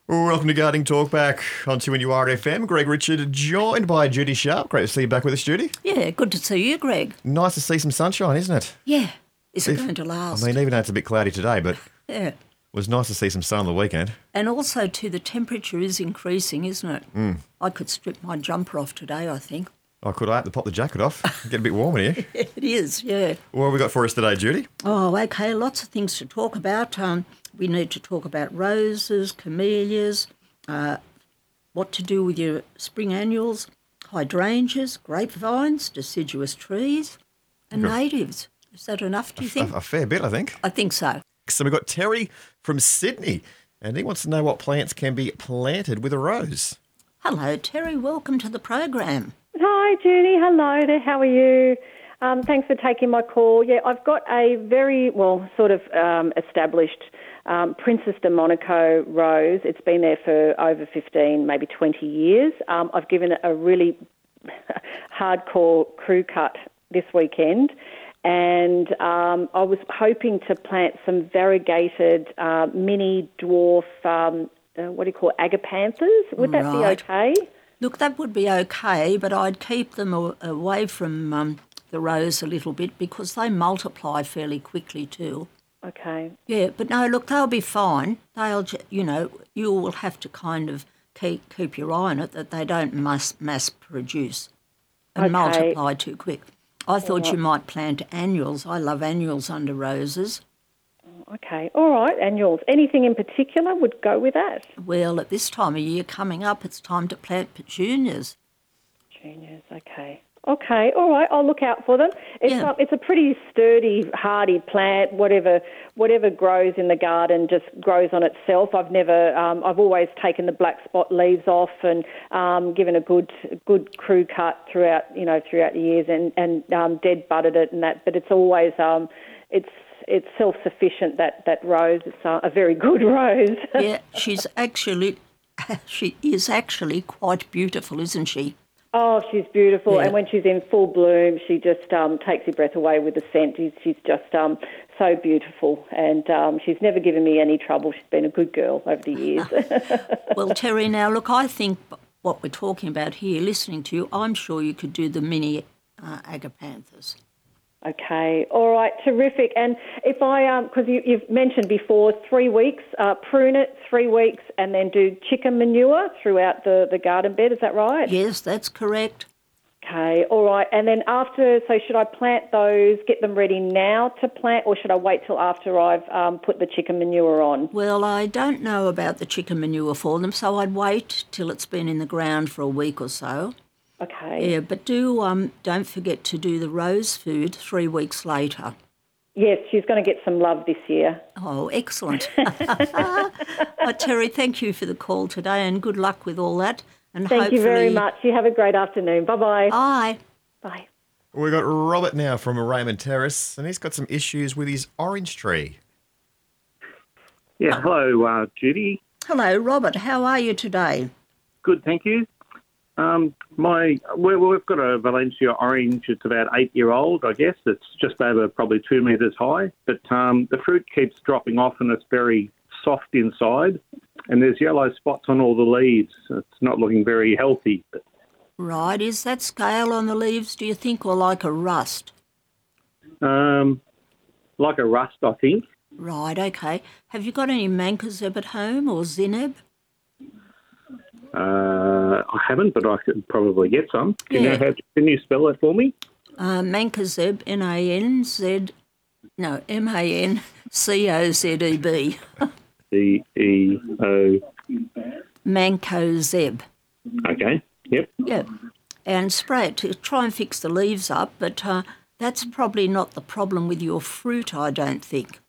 Welcome to Gardening Talkback on 2NURFM. Greg Richard, joined by Judy Sharp. Great to see you back with us, Judy. Yeah, good to see you, Greg. Nice to see some sunshine, isn't it? Yeah. Is it going to last? I mean, even though it's a bit cloudy today, but yeah. it was nice to see some sun on the weekend. And also, too, the temperature is increasing, isn't it? I could strip my jumper off today, I think. I could have to pop the jacket off. Get a bit warm in here. It is, yeah. What have we got for us today, Judy? Oh, okay, lots of things to talk about. We need to talk about roses, camellias, what to do with your spring annuals, hydrangeas, grapevines, deciduous trees, and natives. Is that enough, do you think? A fair bit, I think. I think so. So we've got Terry from Sydney, and he wants to know what plants can be planted with a rose. Hello, Terry. Welcome to the program. Hi, Judy. Hello there. How are you? Thanks for taking my call. Yeah, I've got a very, established Princess de Monaco rose. It's been there for over 15, maybe 20 years. I've given it a really hardcore crew cut this weekend, and I was hoping to plant some variegated mini dwarf, agapanthus. Would that be okay? Look, that would be okay, but I'd keep them away from the rose a little bit because they multiply fairly quickly too. Okay. Yeah, but no, look, they'll be fine. You will have to kind of keep your eye on it that they don't mass produce and multiply too quick. I thought you might plant annuals. I love annuals under roses. Okay, all right, annuals. Anything in particular would go with that? Well, at this time of year coming up, it's time to plant petunias. Petunias, okay. Okay, all right, I'll look out for them. It's a pretty sturdy, hardy plant. Whatever grows in the garden just grows on itself. I've always taken the black spot leaves off and given a good crew cut throughout the years and dead budded it and that. But it's always it's self-sufficient, that rose. It's a very good rose. Yeah, she is actually quite beautiful, isn't she? Oh, she's beautiful. Yeah. And when she's in full bloom, she just takes your breath away with the scent. She's just so beautiful. And she's never given me any trouble. She's been a good girl over the years. Well, Terry, now, look, I think what we're talking about here, listening to you, I'm sure you could do the mini agapanthus. Okay, all right, terrific. And if I, because you've mentioned before, 3 weeks, prune it 3 weeks and then do chicken manure throughout the garden bed, is that right? Yes, that's correct. Okay, all right. And then so should I plant those, get them ready now to plant, or should I wait till after I've put the chicken manure on? Well, I don't know about the chicken manure for them, so I'd wait till it's been in the ground for a week or so. Okay. Yeah, but don't forget to do the rose food 3 weeks later. Yes, she's going to get some love this year. Oh, excellent. Terry, thank you for the call today and good luck with all that. And Thank you very much. You have a great afternoon. Bye-bye. Bye. Bye. We've got Robert now from Raymond Terrace, and he's got some issues with his orange tree. Yeah, hello, Judy. Hello, Robert. How are you today? Good, thank you. We've got a Valencia orange. It's about 8-year-old, I guess. It's just over probably 2 metres high. But the fruit keeps dropping off and it's very soft inside. And there's yellow spots on all the leaves. It's not looking very healthy. Right. Is that scale on the leaves, do you think, or like a rust? Like a rust, I think. Right, okay. Have you got any mancozeb at home or zineb? I haven't, but I could probably get some. Can you spell it for me? Mancozeb, Mancozeb. CEO. Mancozeb. Okay, yep. Yeah, and spray it to try and fix the leaves up, but that's probably not the problem with your fruit, I don't think.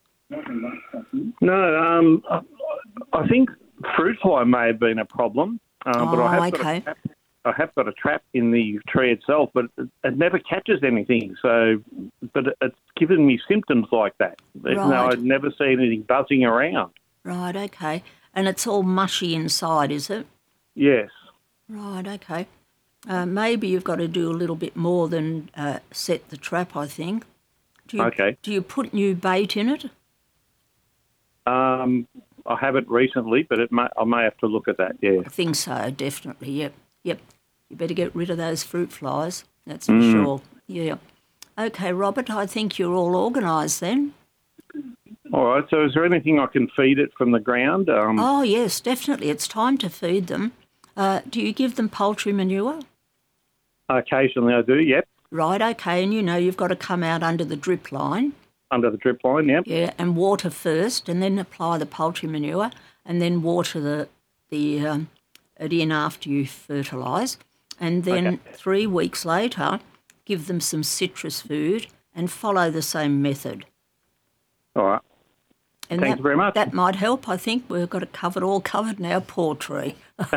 No, I think fruit fly may have been a problem, but I have got a trap in the tree itself, but it never catches anything. But it's given me symptoms like that. Even though I'd never seen anything buzzing around. Right, okay. And it's all mushy inside, is it? Yes. Right, okay. Maybe you've got to do a little bit more than set the trap, I think. Do you put new bait in it? I haven't recently, but I may have to look at that. Yeah. I think so, definitely. Yep. You better get rid of those fruit flies. That's for sure. Yeah. Okay, Robert, I think you're all organised then. All right. So, is there anything I can feed it from the ground? Oh yes, definitely. It's time to feed them. Do you give them poultry manure? Occasionally, I do. Yep. Right. Okay, and you've got to come out under the drip line. Under the drip line, yep. Yeah, and water first, and then apply the poultry manure, and then water it in after you fertilise, and then 3 weeks later, give them some citrus food and follow the same method. All right. And Thanks very much. That might help. I think we've got it all covered now, poultry.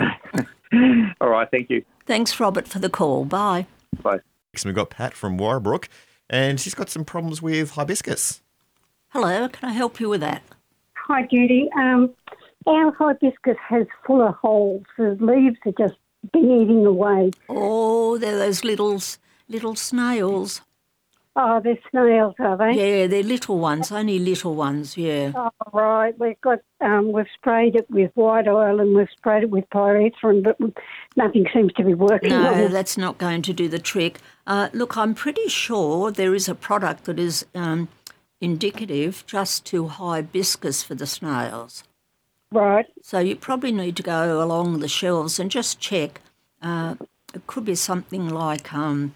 All right, thank you. Thanks, Robert, for the call. Bye. Bye. Next, we've got Pat from Warrabrook, and she's got some problems with hibiscus. Hello, can I help you with that? Hi, Judy. Our hibiscus has full of holes. The leaves are just been eating away. Oh, they're those little snails. Oh, they're snails, are they? Yeah, they're little ones, only little ones, yeah. Oh, right. We've sprayed it with white oil and we've sprayed it with pyrethrin, but nothing seems to be working. No, that's not going to do the trick. Look, I'm pretty sure there is a product that is indicative just to hibiscus for the snails. Right. So you probably need to go along the shelves and just check. It could be something like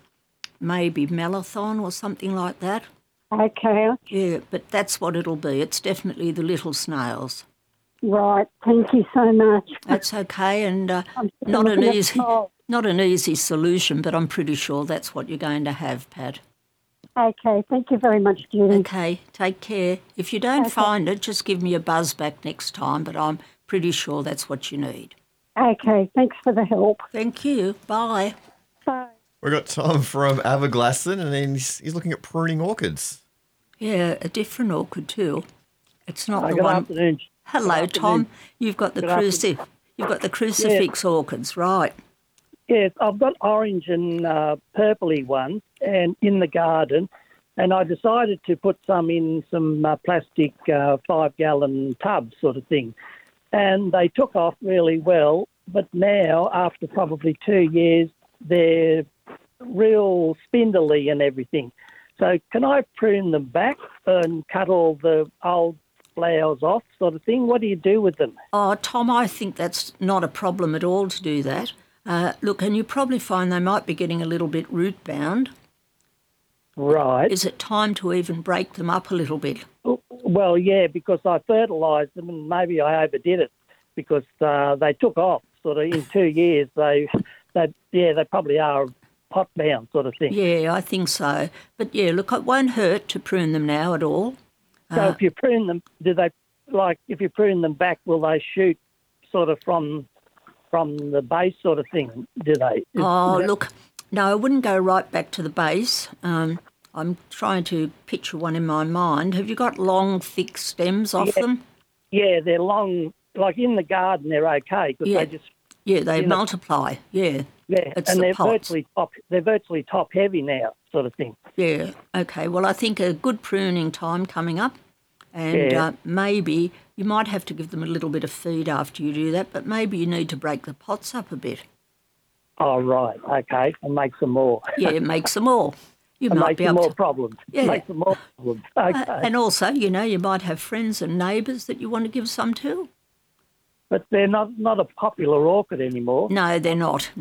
maybe Melathon or something like that. Okay. Yeah, but that's what it'll be. It's definitely the little snails. Right. Thank you so much. That's okay, and not an easy solution, but I'm pretty sure that's what you're going to have, Pat. Okay. Thank you very much, Judy. Okay. Take care. If you don't find it, just give me a buzz back next time, but I'm pretty sure that's what you need. Okay. Thanks for the help. Thank you. Bye. Bye. We've got Tom from Aberglasslyn, and then he's looking at pruning orchids. Yeah, a different orchid too. It's not the good one. Afternoon. Hello, Good Tom. afternoon. You've got the Good crucifix orchids, right? Yes, I've got orange and purpley ones and in the garden, and I decided to put some in some plastic 5-gallon tubs sort of thing. And they took off really well, but now, after probably 2 years, they're real spindly and everything. So can I prune them back and cut all the old flowers off sort of thing? What do you do with them? Oh, Tom, I think that's not a problem at all to do that. Look, and you probably find they might be getting a little bit root bound. Right. Is it time to even break them up a little bit? Well, yeah, because I fertilised them and maybe I overdid it because they took off sort of in 2 years. They probably are pot bound sort of thing. Yeah, I think so. But yeah, look, it won't hurt to prune them now at all. So if you prune them, if you prune them back, will they shoot sort of from the base sort of thing, do they? Look, no, I wouldn't go right back to the base. I'm trying to picture one in my mind. Have you got long, thick stems off them? Yeah, they're long. Like in the garden, they're okay because they just... Yeah, they multiply, yeah. Yeah, it's and the pots. they're virtually top heavy now sort of thing. Yeah, okay. Well, I think a good pruning time coming up and maybe you might have to give them a little bit of feed after you do that, but maybe you need to break the pots up a bit. Oh, right, okay, and make some more. Yeah, make some more. You might be some able more to... problems. Yeah. Make some more problems. Okay. And also, you might have friends and neighbours that you want to give some to. But they're not a popular orchid anymore. No, they're not.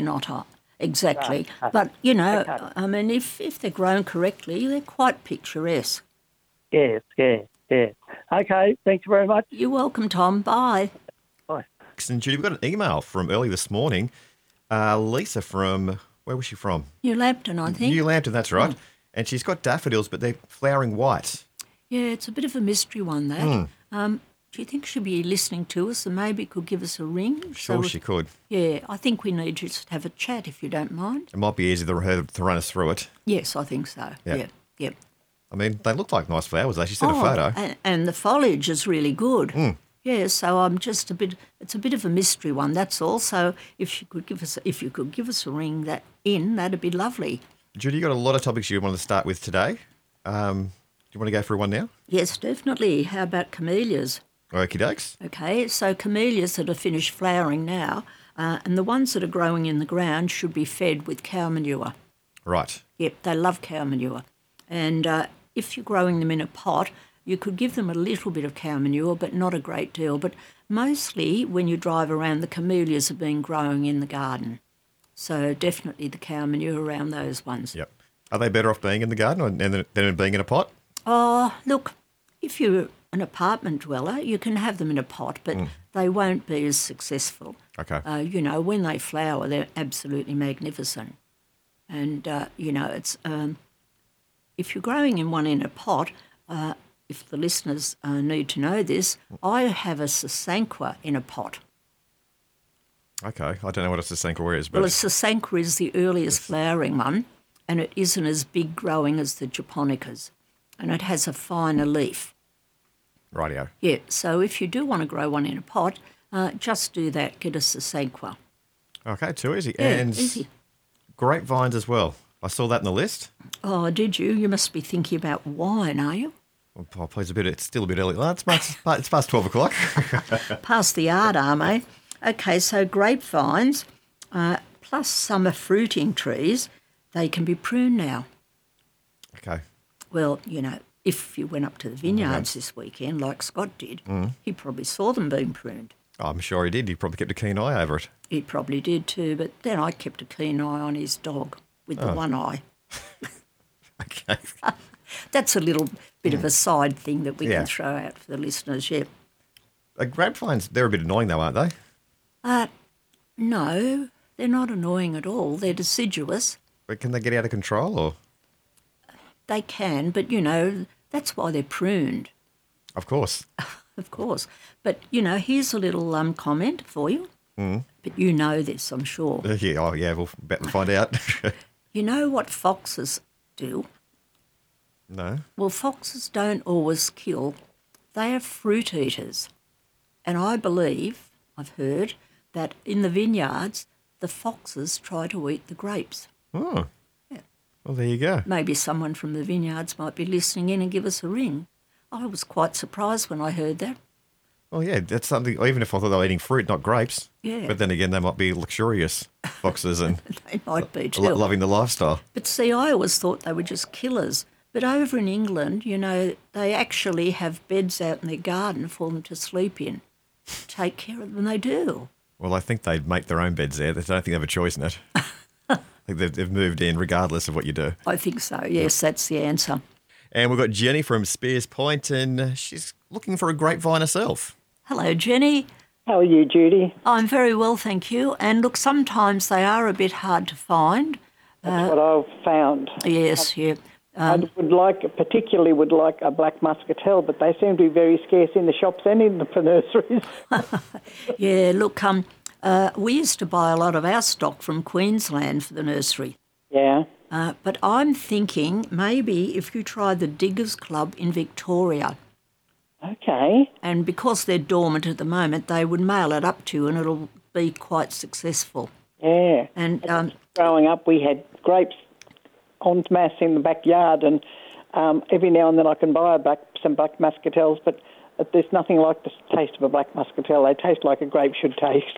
Exactly. No. But, I mean, if they're grown correctly, they're quite picturesque. Yes, yeah. Okay, thanks very much. You're welcome, Tom. Bye. Bye. And Judy, we've got an email from early this morning. Lisa from, where was she from? New Lambton, I think. New Lambton, that's right. And she's got daffodils, but they're flowering white. Yeah, it's a bit of a mystery one, that. Do you think she'd be listening to us and maybe could give us a ring? Sure, she could. Yeah, I think we need to just have a chat if you don't mind. It might be easier for her to run us through it. Yes, I think so. Yeah. I mean, they look like nice flowers, though. She sent a photo. And the foliage is really good. Yeah, so I'm just it's a bit of a mystery one, that's all. So if you could give us a ring that'd be lovely. Judy, you got a lot of topics you wanted to start with today. Do you want to go through one now? Yes, definitely. How about camellias? Okie dokes. Okay, so camellias that are finished flowering now, and the ones that are growing in the ground should be fed with cow manure. Right. Yep, they love cow manure. And if you're growing them in a pot, you could give them a little bit of cow manure, but not a great deal. But mostly when you drive around, the camellias have been growing in the garden. So definitely the cow manure around those ones. Yep. Are they better off being in the garden than being in a pot? Oh, look, if you're an apartment dweller, you can have them in a pot, but they won't be as successful. Okay. When they flower, they're absolutely magnificent. And, it's if you're growing one in a pot, if the listeners need to know this, I have a Sasanqua in a pot. Okay. I don't know what a Sasanqua is, but... Well, a Sasanqua is the earliest flowering one, and it isn't as big growing as the Japonicas, and it has a finer leaf. Rightio. Yeah, so if you do want to grow one in a pot, just do that, get a Sasanqua. Okay, too easy. Yeah, and easy. grapevines as well. I saw that in the list. Oh, did you? You must be thinking about wine, are you? Oh, please, it's still a bit early. Well, it's past 12 o'clock. Past the arm, eh? Okay, so grapevines, plus summer fruiting trees, they can be pruned now. Okay. Well, if you went up to the vineyards this weekend, like Scott did, he probably saw them being pruned. Oh, I'm sure he did. He probably kept a keen eye over it. He probably did too, but then I kept a keen eye on his dog with the one eye. Okay. That's a little bit of a side thing that we can throw out for the listeners, yeah. Grapevines, they're a bit annoying though, aren't they? No, they're not annoying at all. They're deciduous. But can they get out of control or...? They can, but, that's why they're pruned. Of course. Of course. But, here's a little comment for you. But you know this, I'm sure. We'll bet and find out. You know what foxes do? No. Well, foxes don't always kill. They are fruit eaters. And I believe, I've heard, that in the vineyards, the foxes try to eat the grapes. Oh. Yeah. Well, there you go. Maybe someone from the vineyards might be listening in and give us a ring. I was quite surprised when I heard that. Well, yeah, that's something, even if I thought they were eating fruit, not grapes. Yeah. But then again, they might be luxurious foxes and They might be too. loving the lifestyle. But see, I always thought they were just killers. But over in England, they actually have beds out in their garden for them to sleep in. Take care of them, they do. Well, I think they'd make their own beds there. I don't think they have a choice in it. I think they've moved in regardless of what you do. I think so, yes, that's the answer. And we've got Jenny from Spears Point, and she's looking for a grapevine herself. Hello, Jenny. How are you, Judy? I'm very well, thank you. And look, sometimes they are a bit hard to find. That's what I've found. Yes, yeah. I particularly would like a black muscatel, but they seem to be very scarce in the shops and in the nurseries. Yeah, look, we used to buy a lot of our stock from Queensland for the nursery. Yeah. But I'm thinking maybe if you try the Diggers Club in Victoria. Okay. And because they're dormant at the moment, they would mail it up to you and it'll be quite successful. Yeah. And growing up, we had grapes en masse in the backyard, and every now and then I can buy some black muscatels, but there's nothing like the taste of a black muscatel. They taste like a grape should taste.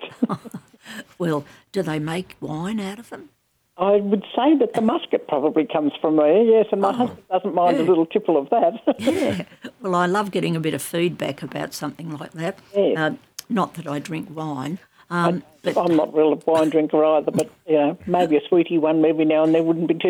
Well, do they make wine out of them? I would say that the muscat probably comes from there, yes, and my husband doesn't mind a little tipple of that. Yeah. Well, I love getting a bit of feedback about something like that. Yeah. Not that I drink wine. But I'm not really a wine drinker either, but maybe a sweetie one every now and then wouldn't be too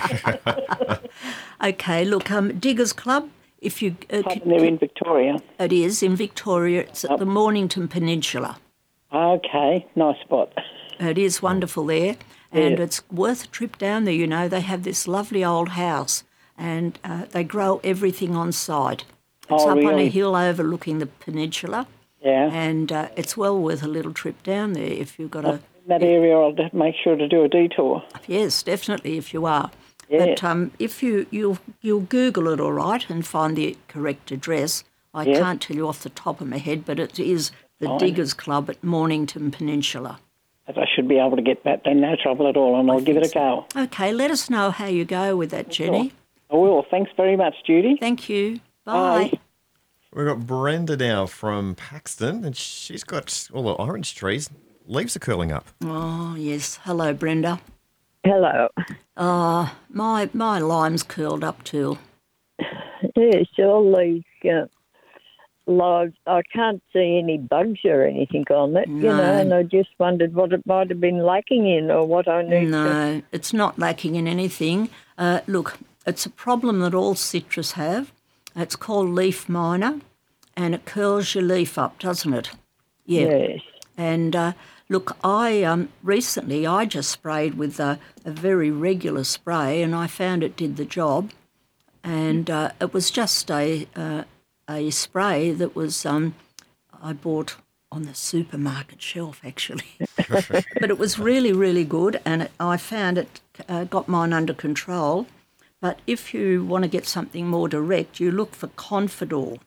bad. Okay, look, Diggers Club, if you... they're in Victoria. It is, in Victoria. It's at the Mornington Peninsula. Okay, nice spot. It is wonderful there, and it's worth a trip down there. They have this lovely old house, and they grow everything on site. It's up on a hill overlooking the peninsula. Yeah. And it's well worth a little trip down there if you've got in that area, I'll make sure to do a detour. Yes, definitely, if you are. Yeah. But if you'll Google it all right and find the correct address. I can't tell you off the top of my head, but it is the Diggers Club at Mornington Peninsula. I should be able to get that then, no trouble at all, and I'll give it a go. Okay, let us know how you go with that, Jenny. I will. Thanks very much, Judy. Thank you. Bye. We've got Brenda now from Paxton, and she's got all the orange trees. Leaves are curling up. Oh, yes. Hello, Brenda. Hello. My lime's curled up too. Yes, all these lives. I can't see any bugs or anything on it, and I just wondered what it might have been lacking in or what I need to... No, it's not lacking in anything. Look, it's a problem that all citrus have. It's called leaf miner, and it curls your leaf up, doesn't it? Yeah. Yes. And look, I recently I just sprayed with a very regular spray, and I found it did the job. And it was just a spray that was I bought on the supermarket shelf, actually. But it was really, really good, and I found it got mine under control. But if you want to get something more direct, you look for Confidor.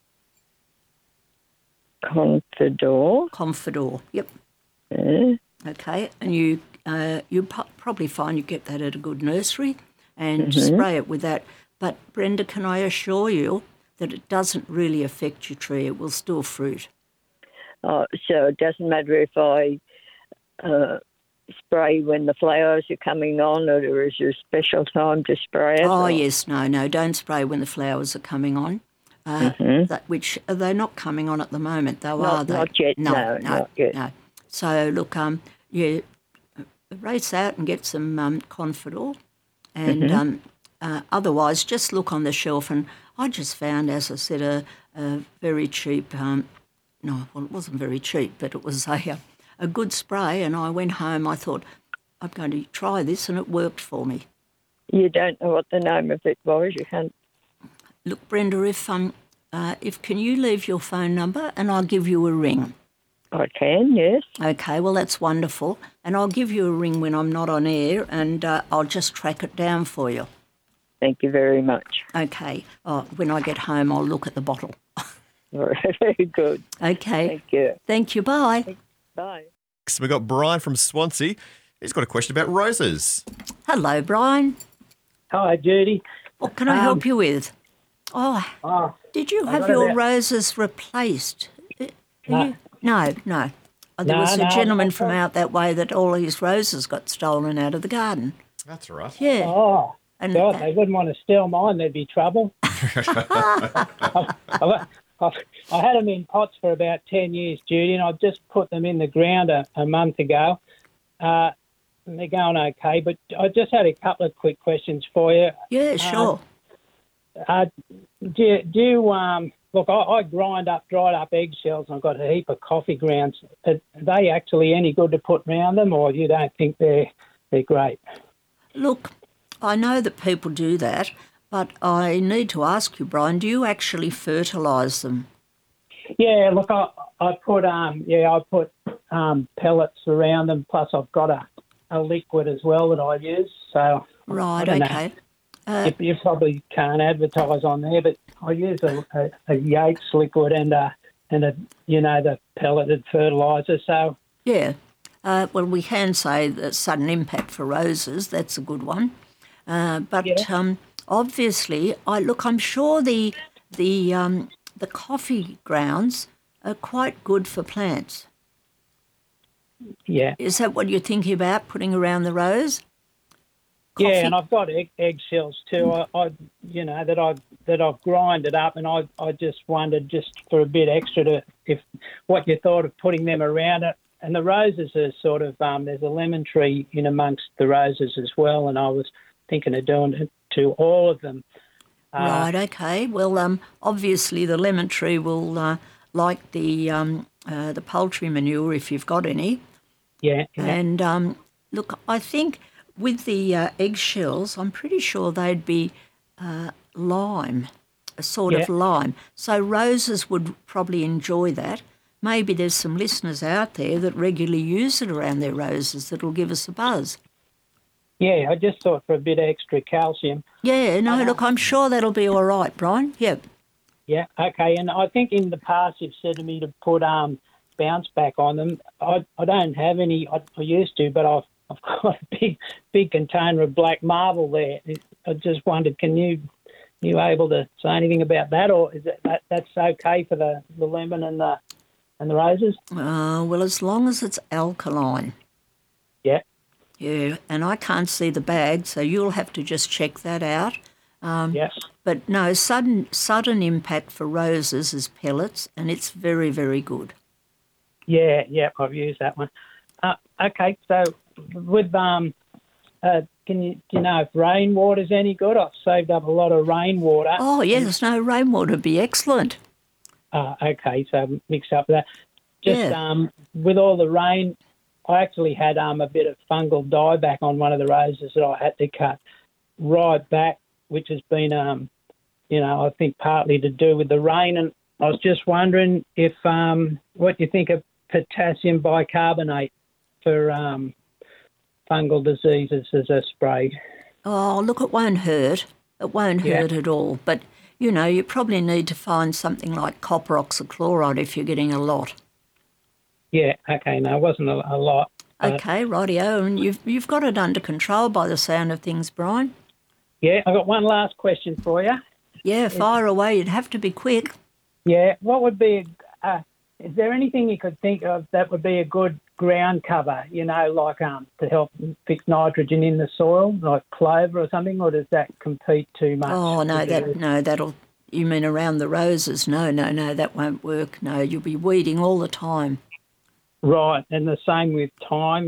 Confidor? Confidor, yep. Yeah. Okay, and you probably find you get that at a good nursery, and spray it with that. But Brenda, can I assure you that it doesn't really affect your tree? It will still fruit. Oh, so it doesn't matter if I spray when the flowers are coming on, or is there a special time to spray it? Oh, yes, no, don't spray when the flowers are coming on. Which they're not coming on at the moment, though, are they? Not yet, no, not yet. No. So, look, you race out and get some Confidor, and otherwise just look on the shelf. And I just found, as I said, a very cheap, it wasn't very cheap, but it was a good spray, and I went home, I thought, I'm going to try this, and it worked for me. You don't know what the name of it was? You can't... Look, Brenda, if can you leave your phone number and I'll give you a ring? I can, yes. Okay, well, that's wonderful. And I'll give you a ring when I'm not on air, and I'll just track it down for you. Thank you very much. Okay. When I get home, I'll look at the bottle. Very good. Okay. Thank you. Thank you. Bye. Bye. So we've got Brian from Swansea. He's got a question about roses. Hello, Brian. Hi, Judy. What can I help you with? Oh, did you have your roses replaced? No. There was a gentleman from out that way that all his roses got stolen out of the garden. That's right. Yeah. Oh, and God, they wouldn't want to steal mine. There'd be trouble. I had them in pots for about 10 years, Judy, and I've just put them in the ground a month ago. And they're going okay, but I just had a couple of quick questions for you. Yeah, sure. Do you look, I grind up dried up eggshells and I've got a heap of coffee grounds. Are they actually any good to put around them, or you don't think they're great? Look, I know that people do that, but I need to ask you, Brian, do you actually fertilise them? Yeah, look, I put pellets around them, plus I've got a liquid as well that I use. So right, okay. You probably can't advertise on there, but I use a Yates liquid and the pelleted fertiliser. So yeah, well, we can say that sudden impact for roses. That's a good one. But obviously, I'm sure the coffee grounds are quite good for plants. Yeah, is that what you're thinking about, putting around the rose? Coffee? Yeah, and I've got eggshells too. That I've grinded up, and I just wondered, just for a bit extra, what you thought of putting them around it. And the roses are sort of there's a lemon tree in amongst the roses as well, and I was thinking of doing it to all of them. Right. Okay. Well, obviously the lemon tree will like the poultry manure if you've got any. Yeah. And look, I think with the eggshells, I'm pretty sure they'd be lime, a sort of lime. So roses would probably enjoy that. Maybe there's some listeners out there that regularly use it around their roses that'll give us a buzz. Yeah, I just thought for a bit of extra calcium. Yeah, no, look, I'm sure that'll be all right, Brian. Yep. Yeah, okay. And I think in the past you've said to me to put bounce back on them. I don't have any. I used to, but I've got a big container of black marble there. I just wondered, can you you able to say anything about that, or is that's okay for the lemon and the roses? Well, as long as it's alkaline. Yeah. Yeah, and I can't see the bag, so you'll have to just check that out. Yes. But no, sudden impact for roses is pellets, and it's very, very good. Yeah, I've used that one. Okay, so with do you know if rainwater's any good? I've saved up a lot of rainwater. Oh yes, no, rainwater would be excellent. Okay, so mix up that. Just with all the rain, I actually had a bit of fungal dieback on one of the roses that I had to cut right back, which has been, I think partly to do with the rain. And I was just wondering if what do you think of potassium bicarbonate for fungal diseases as a spray? Oh, look, it won't hurt. It won't hurt at all. But, you probably need to find something like copper oxychloride if you're getting a lot. Yeah, okay, no, it wasn't a lot. Okay, rightio, and you've got it under control by the sound of things, Brian. Yeah, I've got one last question for you. Yeah, fire away. You'd have to be quick. Yeah, what would be, is there anything you could think of that would be a good ground cover, like to help fix nitrogen in the soil, like clover or something, or does that compete too much? Oh, no, you mean around the roses? No, that won't work. No, you'll be weeding all the time. Right, and the same with thyme.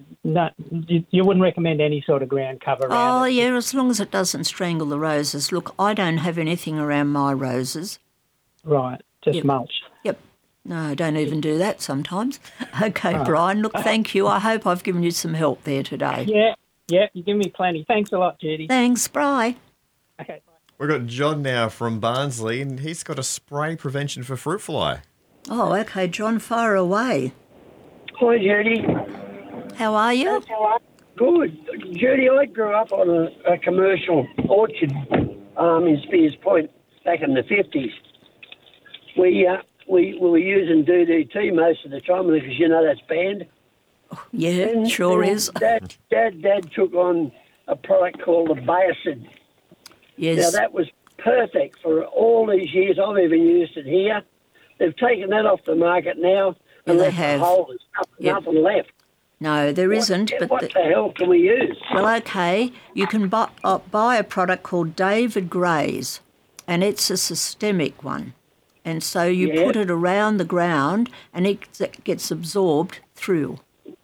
You wouldn't recommend any sort of ground cover around it? Yeah, as long as it doesn't strangle the roses. Look, I don't have anything around my roses. Right, just mulch. Yep. No, I don't even do that sometimes. Okay, Brian, look, thank you. I hope I've given you some help there today. Yeah, you give me plenty. Thanks a lot, Judy. Thanks, bye. Okay, bye. We've got John now from Barnsley, and he's got a spray prevention for fruit fly. Oh, okay, John, fire away. Hi, Judy. How are you? Good. Judy, I grew up on a commercial orchard in Spears Point back in the 50s. We were using DDT most of the time because, that's banned. Yeah, sure is. Dad took on a product called the Bayacid. Yes. Now, that was perfect for all these years. I've even used it here. They've taken that off the market now. Yeah, they have. There's nothing left. No, there isn't. But what the hell can we use? Well, okay, you can buy a product called David Gray's, and it's a systemic one. And so you put it around the ground, and it gets absorbed through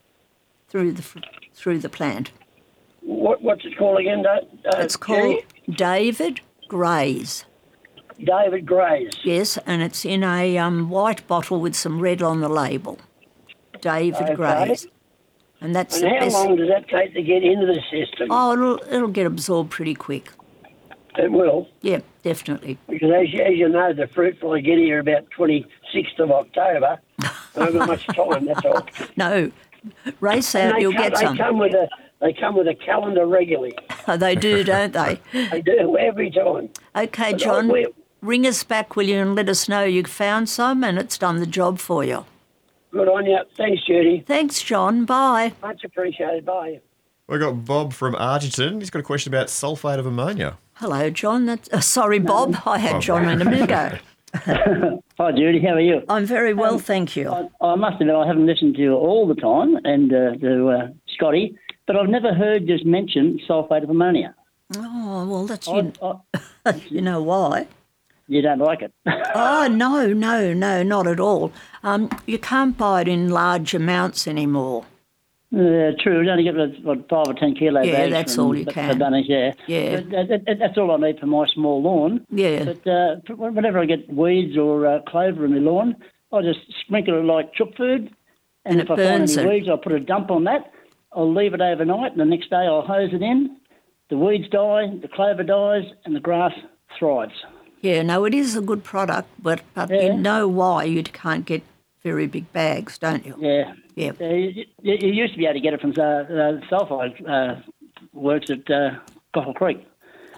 the plant. What's it called again? It's called David Gray's. David Gray's. Yes, and it's in a white bottle with some red on the label. David Gray's. And that's how long does that take to get into the system? Oh, it'll get absorbed pretty quick. It will? Yeah, definitely. Because as you know, the fruit fly get here about 26th of October. I haven't got much time, that's all. No, race out, you'll get some. They come with a calendar regularly. Oh, they do, don't they? They do, every time. Okay, John, ring us back, will you, and let us know you found some and it's done the job for you. Good on you. Thanks, Judy. Thanks, John. Bye. Much appreciated. Bye. We've got Bob from Argenton. He's got a question about sulphate of ammonia. Hello, John. Sorry, Bob. I had John a minute ago. Hi, Judy. How are you? I'm very well, thank you. I must admit I haven't listened to you all the time and to Scotty, but I've never heard you mention sulphate of ammonia. Oh, well, that's you know why. You don't like it? Oh, no, not at all. You can't buy it in large amounts anymore. True. You only get 5 or 10 kilo bags. Yeah, that's all you can. Yeah. But that's all I need for my small lawn. Yeah. But whenever I get weeds or clover in my lawn, I just sprinkle it like chook food. And if I find any weeds, I'll put a dump on that. I'll leave it overnight, and the next day I'll hose it in. The weeds die, the clover dies, and the grass thrives. Yeah, no, it is a good product, but you know why you can't get very big bags, don't you? Yeah. Yeah. You used to be able to get it from sulphide works at Cockle Creek.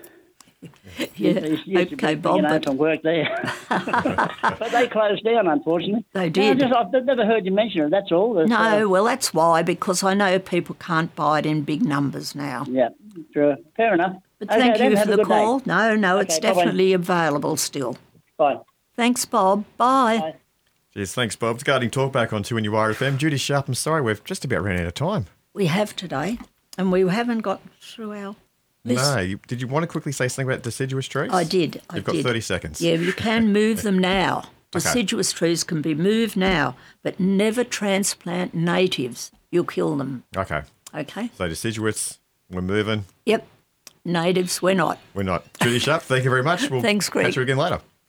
Yeah, okay, Bob. But some work there. But they closed down, unfortunately. They did. I've never heard you mention it, that's all. No, well, that's why, because I know people can't buy it in big numbers now. Yeah, true. Fair enough. But thank then, you have for a the good call. day. No, it's Okay, bye-bye. definitely available still. Bye. Thanks, Bob. Bye. Bye. Cheers, thanks, Bob. It's Gardening Talk back on 2NURFM. Judy Sharp, I'm sorry, we've just about run out of time. We have today, and we haven't got through our list. No, did you want to quickly say something about deciduous trees? I did. You've got 30 seconds. Yeah, you can move them now. Deciduous trees can be moved now, but never transplant natives. You'll kill them. Okay. Okay? So deciduous, we're moving. Yep. Natives, we're not. We're not. Judy Sharp, thank you very much. We'll Thanks, Greg. catch you again later.